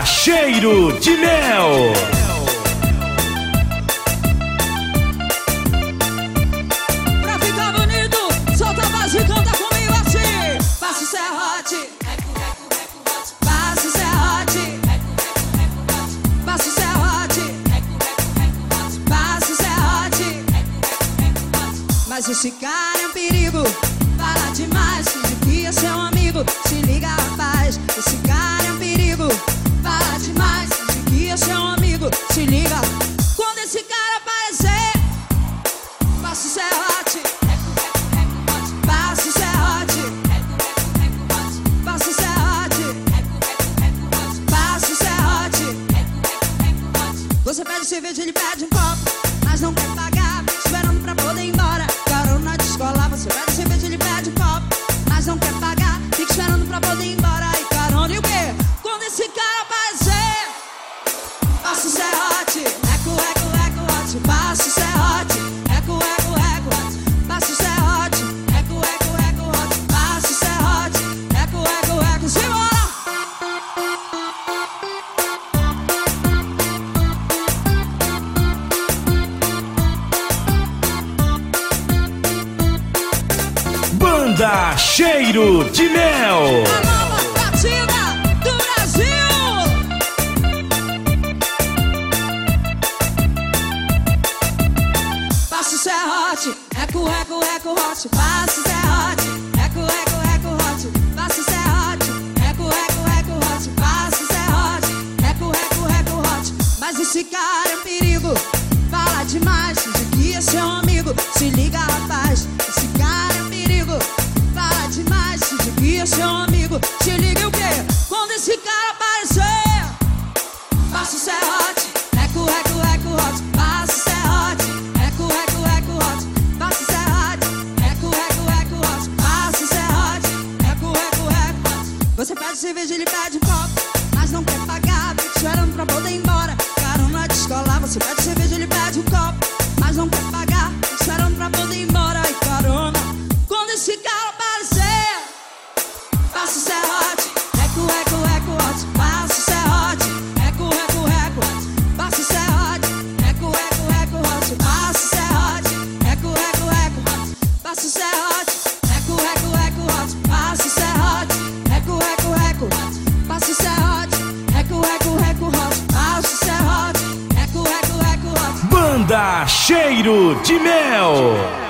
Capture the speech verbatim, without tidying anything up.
Cheiro de Mel. Pra ficar bonito, solta a base e canta comigo assim. Passa o serrote, passa o serrote, passa o serrote, passa o serrote. Mas esse cara é um perigo, fala demais, finge que é seu amigo. Se liga, rapaz, esse cara é um perigo, fala demais, finge que é seu amigo. Se liga, quando esse cara aparecer, passa o serrote, passa o serrote, passa o serrote, passa o serrote. Você pede cerveja, ele pede um copo, mas não quer pagar, fica esperando pra poder ir embora. Carona de escola, você pede cerveja, ele pede um copo, mas não quer pagar, fica esperando pra poder ir embora. E carona, e o quê? Quando esse cara aparecer, passa o serrote, eco, eco, eco, hot, passa o serrote, eco, eco, eco, hot, passa o serrote, eco, eco, eco, hot, passa o serrote, eco, eco, eco, simbora! Banda Cheiro de Mel. A nova batida do Brasil! Passa o serrote, eco, eco, eco, hot, passa o serrote, eco, eco, eco, hot, passa o serrote, eco, eco, eco, hot, passa o serrote, eco, eco, eco, hot. Mas esse cara é um perigo, fala demais, finge que é seu amigo. Se liga, rapaz, esse cara é um perigo, fala demais, finge que é seu amigo. Se liga, e o quê? Quando esse cara aparecer, passa o serrote, eco, eco, eco, hot, passa o serrote, eco, eco, eco, hot, passa o serrote, eco, eco, eco, hot, passa o serrote, eco, eco, eco, hot. Você pede cerveja, ele pede um copo, mas não quer pagar, fica esperando pra poder ir embora. Carona de escola, você pede cerveja, ele pede um copo, mas não quer pagar, fica esperando pra poder ir embora. E carona, quando esse cara aparecer, passa o serrote, eco, eco, eco, hot, passa o serrote, eco, eco, eco, hot, passa o serrote, eco, eco, eco, hot, passa o serrote, eco, eco, eco, hot, passa o serrote, eco, eco, eco, hot, passa o serrote, eco, eco, eco, hot, passa o serrote, eco, eco, eco, hot, passa o serrote, eco, eco, eco, hot. Banda Cheiro de Mel.